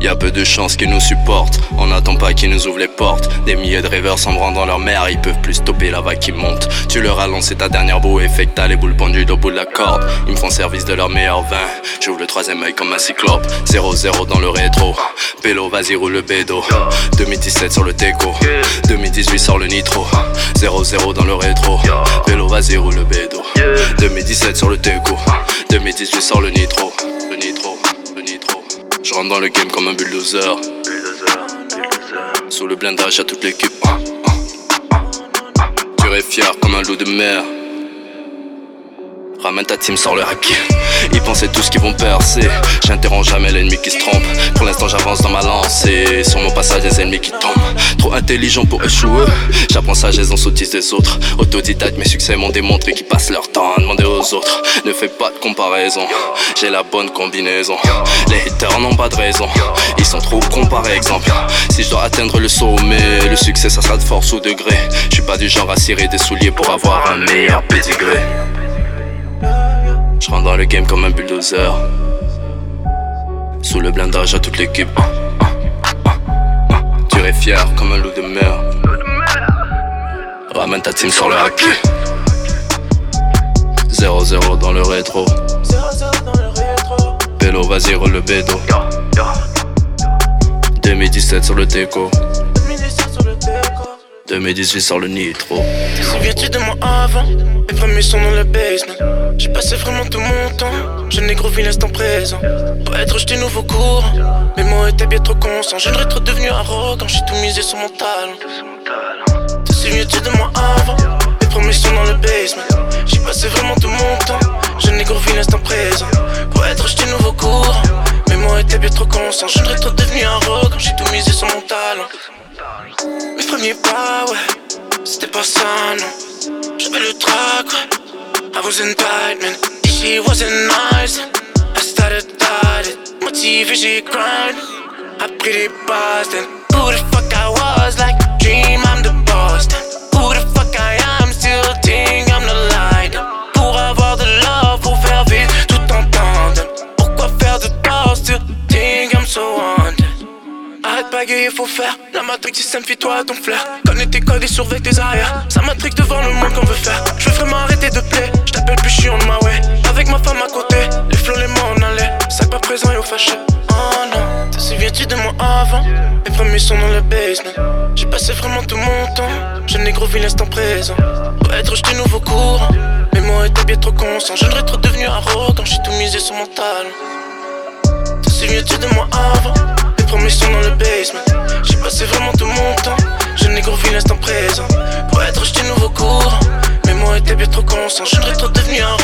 Y'a peu de chances qu'ils nous supportent, on n'attend pas qu'ils nous ouvrent les portes. Des milliers de rêveurs s'embrant dans leur mer, ils peuvent plus stopper la vague qui monte. Tu leur as lancé ta dernière bouée, fait que t'as les boules pendues au bout de la corde. Ils me font service de leur meilleur vin, j'ouvre le troisième œil comme un cyclope. 0-0 dans le rétro, Pélo vas-y roule le bédo. 2017 sur le Teco, 2018 sort le nitro. 0-0 dans le rétro, Pélo vas-y roule le bédo. 2017 sur le Teco, 2018 sort le nitro. Le nitro, le nitro. Je rentre dans le game comme un bulldozer. Sous le blindage à toute l'équipe. Dur et fier comme un loup de mer. Ramène ta team, sors le hack. Ils pensaient tous qu'ils vont percer. J'interromps jamais l'ennemi qui se trompe. Pour l'instant j'avance dans ma lancée. Sur mon passage des ennemis qui tombent. Trop intelligent pour échouer. J'apprends sagesse en sottise des autres. Autodidacte, mes succès m'ont démontré qu'ils passent leur temps à demander aux autres. Ne fais pas de comparaison, j'ai la bonne combinaison. Les haters n'ont pas de raison, ils sont trop cons par exemple. Si je dois atteindre le sommet, le succès ça sera de force ou degré. Je suis pas du genre à cirer des souliers pour avoir un meilleur pédigré. Je rentre dans le game comme un bulldozer. Sous le blindage à toute l'équipe. Dur et fier comme un loup de mer. Ramène ta team sur le hack. 0-0 dans le rétro. Pélo vas-y roule le bédo. 2017 sur le Teco, 2018 sur le nitro. Te souviens-tu de moi avant? Mes premiers sons dans le basement. J'ai passé vraiment tout mon temps. Je négro vis l'instant présent. Pour être jeté nouveau courant. Mes mots étaient bien trop conscients. Je ne trop devenu arrogant. J'ai tout misé sur mon talent. Te souviens-tu de moi avant? Mes premiers sons dans le basement. J'ai passé vraiment tout mon temps. Je négro vis l'instant présent. Pour être jeté nouveau courant. Mes mots étaient bien trop conscients. Je ne trop devenu arrogant. J'ai tout misé sur mon talent. Mes premiers pas, ouais, c'était pas ça, non. J'avais le trac, ouais. I wasn't tight, man. She wasn't nice. I started tight, motivé, j'ai grind. I pris des bases, then who the fuck I was, like dream, I'm the boss, then who the fuck I am, still think I'm the light. Pour avoir de love, faut faire vite, tout en tandem. Pourquoi faire de tort, still think I'm so wanted. Arrête baguer, faut faire la matrix, système, fie-toi à ton flair. Connais tes codes et surveille tes arrières. Ça matrix devant le monde qu'on veut faire. Je veux vraiment arrêter de play. J't'appelle plus, j'suis on my way. Avec ma femme à côté, les flots, les mots en allaient. Sac pas présent et au fâché. Oh non, te souviens-tu de moi avant? Mes premiers sons dans le basement. J'ai passé vraiment tout mon temps. Je négro vis l'instant présent. Pour être jeté nouveau courant. Mes mots étaient bien trop conscients. Je ne trop devenu arrogant. J'ai tout misé sur mon talent. Te souviens-tu de moi avant? Mes sons dans le basement. J'ai passé vraiment tout mon temps. Je négro vis l'instant présent. Pour être jeté nouveau courant. Mes mots étaient bien trop conscients. Je ne trop devenu un